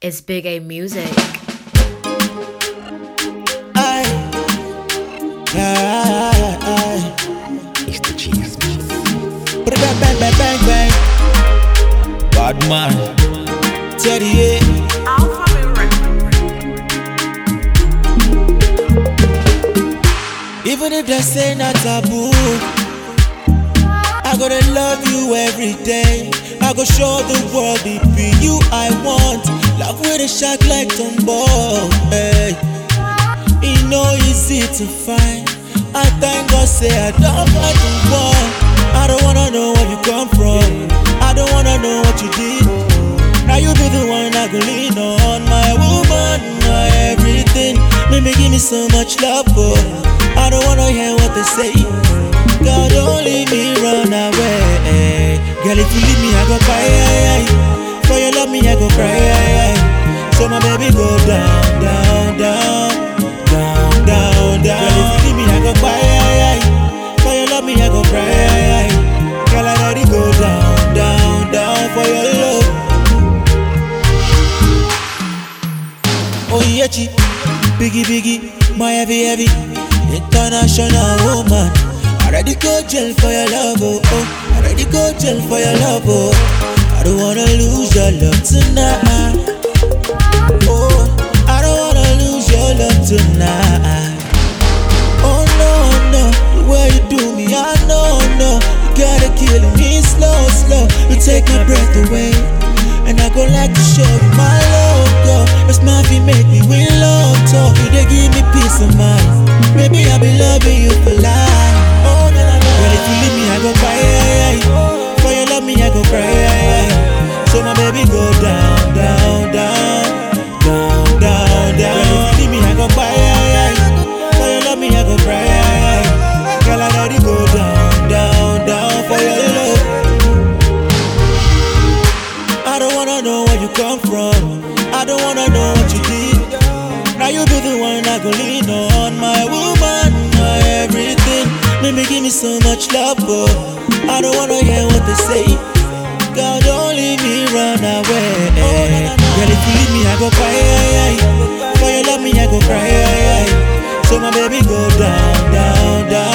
It's Big A Music. It's the cheese. Bang, bang, bang, bang, bang. Bad man. Teddy, even if they say not taboo, I gotta love you every day. I go show the world it be you I want. Love with a shot like Tombow. Hey, it no easy to find. I thank God say I don't fight the war. I don't wanna know where you come from. I don't wanna know what you did. Now you be the one I go lean on. My woman, my everything. Maybe give me so much love, but I don't wanna hear what they say. God, don't leave me run away. Girl, if you leave me, I go cry. For your love me, I go cry. So my baby go down, down, down, down, down, down. Girl, if you leave me, I go cry. For your love me, I go cry. Girl, I gotta go down, down, down for your love. Oh yeah, chi, biggie, biggie, my heavy, heavy, international woman. I already go jail for your love, oh, oh. I already go jail for your love, oh. I don't wanna lose your love tonight. Oh, I don't wanna lose your love tonight. Oh no, no, the way you do me, I know, no. You gotta kill me slow, slow. You take my breath away, and I go like to show you my love, girl. It's my feet make me win love talk. You they give me peace of mind. Maybe I'll be loving you for life. Oh, no, no, no. Girl, if you leave me, I go cry. For your love me, I go cry. So my baby go down, down, down, down, down, down. Girl, if you leave me, I go cry. For your love me, I go cry. Girl, I gotta go down, down, down for your love. I don't wanna know where you come from. I don't wanna know what you did. Now you be the one I go lean on. My woman, my everything. Maybe give me so much love, but I don't wanna hear what they say. God, don't leave me run away. Girl, if you leave me, I go cry. For your love me, I go cry. So my baby go down, down, down.